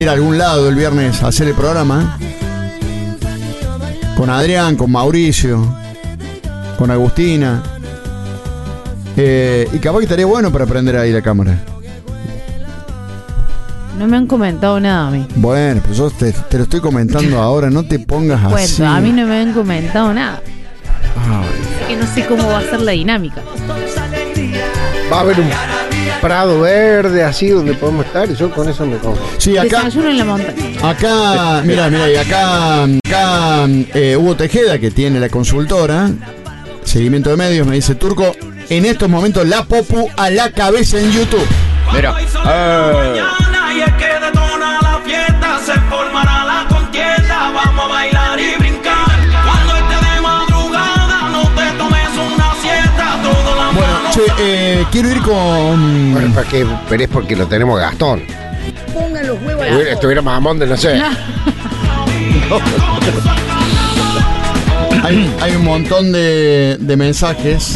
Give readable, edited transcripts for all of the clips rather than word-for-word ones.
ir a algún lado el viernes a hacer el programa. Con Adrián, con Mauricio, con Agustina. Y capaz que estaría bueno para aprender ahí la cámara. No me han comentado nada a mí. Bueno, pues yo te lo estoy comentando ahora, no te pongas así. A mí no me han comentado nada. Así que no sé cómo va a ser la dinámica. Va a haber un prado verde así donde podemos estar y yo con eso me como. Sí, acá, desayuno en la montaña. Acá, mira, y acá Hugo Tejeda, que tiene la consultora, Seguimiento de Medios, me dice: Turco, en estos momentos la Popu a la cabeza en YouTube. Mira. Y es que detona la fiesta, se formará la contienda, vamos a bailar y brincar. Cuando esté de madrugada, no te tomes una siesta, todo la Bueno, quiero ir con... Bueno, ¿para qué? Pero es porque lo tenemos a Gastón. Pongan los huevos Estuviera Mamón de no sé. Hay un montón de mensajes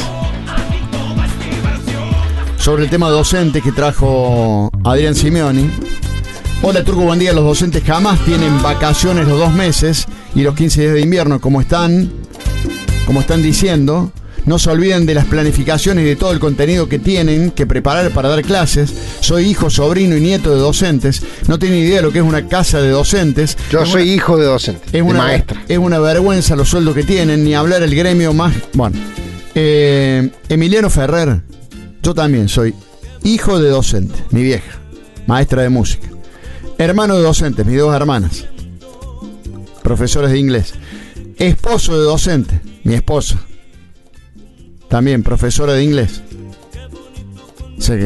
sobre el tema docente que trajo Adrián Simeoni. Hola Turco, buen día. Los docentes jamás tienen vacaciones los 2 meses y los 15 días de invierno, como están diciendo. No se olviden de las planificaciones y de todo el contenido que tienen que preparar para dar clases. Soy hijo, sobrino y nieto de docentes. No tienen idea de lo que es una casa de docentes. Yo soy hijo de docente, de maestra. Es una vergüenza los sueldos que tienen, ni hablar el gremio más... Bueno, Emiliano Ferrer, yo también soy hijo de docente. Mi vieja, maestra de música. Hermano de docentes, mis 2 hermanas, profesores de inglés. Esposo de docente, mi esposa, también profesora de inglés. Sé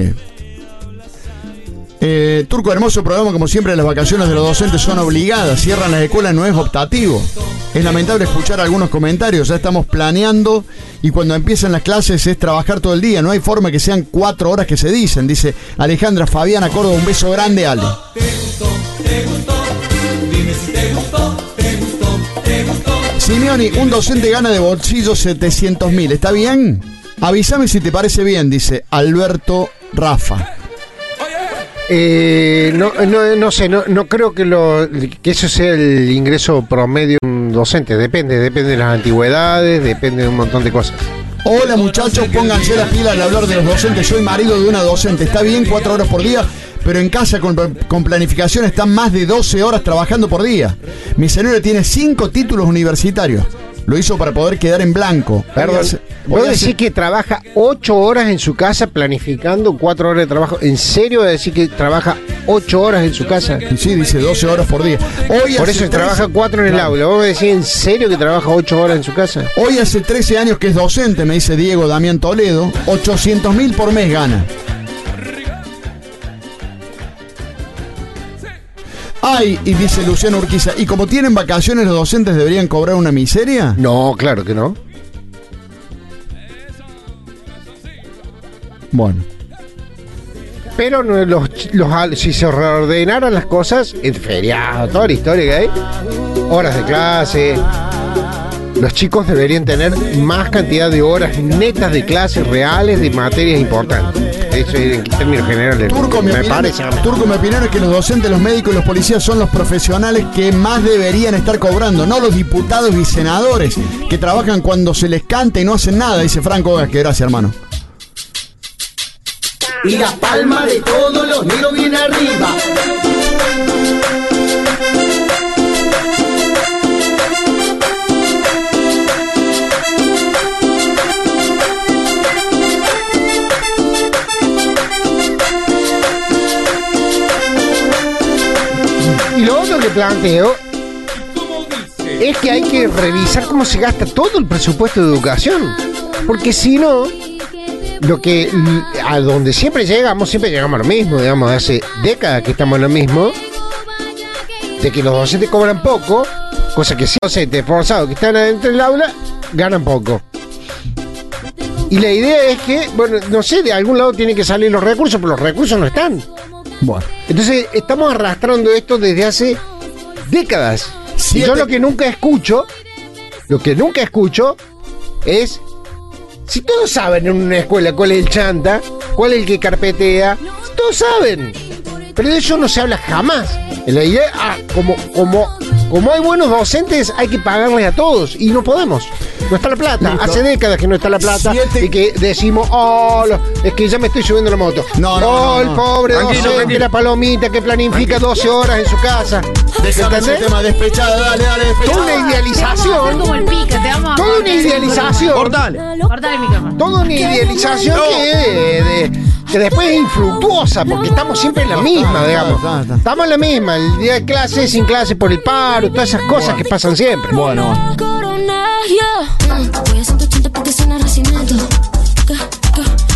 que... Turco, hermoso programa, como siempre. Las vacaciones de los docentes son obligadas, cierran las escuelas, no es optativo. Es lamentable escuchar algunos comentarios. Ya estamos planeando y cuando empiezan las clases es trabajar todo el día. No hay forma que sean 4 horas que se dicen, dice Alejandra Fabiana Córdoba. Un beso grande, Ale. Simeoni, un docente gana de bolsillo 700.000. ¿Está bien? Avísame si te parece bien, dice Alberto Rafa. No sé, no creo que eso sea el ingreso promedio de un docente. Depende de las antigüedades, depende de un montón de cosas. Hola muchachos, pónganse las pilas al hablar de los docentes. Soy marido de una docente. Está bien 4 horas por día, pero en casa con planificación están más de 12 horas trabajando por día. Mi señora tiene 5 títulos universitarios. Lo hizo para poder quedar en blanco. Perdón, ¿puedo decir que trabaja 8 horas en su casa planificando 4 horas de trabajo? ¿En serio decir que trabaja 8 horas en su casa? Sí, dice 12 horas por día. Por eso trabaja 4 en el aula. ¿Vos me decís en serio que trabaja 8 horas en su casa? Hoy hace 13 años que es docente, me dice Diego Damián Toledo. 800.000 por mes gana. Ay, y dice Luciano Urquiza, ¿y como tienen vacaciones los docentes deberían cobrar una miseria? No, claro que no. Bueno. Pero si se reordenaran las cosas, en feriado, toda la historia que hay, horas de clase, los chicos deberían tener más cantidad de horas netas de clases reales de materias importantes. Eso en términos generales. Turco, mi opinión es que los docentes, los médicos y los policías son los profesionales que más deberían estar cobrando, no los diputados y senadores que trabajan cuando se les canta y no hacen nada, dice Franco Vázquez. Gracias, hermano. Y la palma de todos los miro bien arriba. Y lo otro que planteo es que hay que revisar cómo se gasta todo el presupuesto de educación, porque si no, a donde siempre llegamos a lo mismo, digamos, hace décadas que estamos en lo mismo, de que los docentes cobran poco, cosa que si los docentes forzados que están adentro del aula ganan poco. Y la idea es que, bueno, no sé, de algún lado tienen que salir los recursos, pero los recursos no están. Bueno. Entonces estamos arrastrando esto desde hace décadas. Y yo lo que nunca escucho es, si todos saben en una escuela cuál es el chanta, cuál es el que carpetea, todos saben, pero de eso no se habla jamás. La idea, como hay buenos docentes, hay que pagarles a todos y no podemos. No está la plata. Listo. Hace décadas que no está la plata 7. y que decimos, es que ya me estoy subiendo la moto. No. El pobre Tranquilo, docente, tranquilo. la palomita que planifica 12 horas en su casa. Déjame ese ¿Entendés? tema despechado, dale, Toda despechado. una Te vamos a hacer idealización. como el pica, te vamos a Toda una idealización. Cortale. Cortar el micrófono. Toda una idealización que después es infructuosa, porque estamos siempre en la misma, digamos. está. Estamos en la misma, el día de clase, sin clase, por el paro, todas esas cosas que pasan siempre. Bueno. Corona, yeah. Voy a 180 porque suena Resident Evil.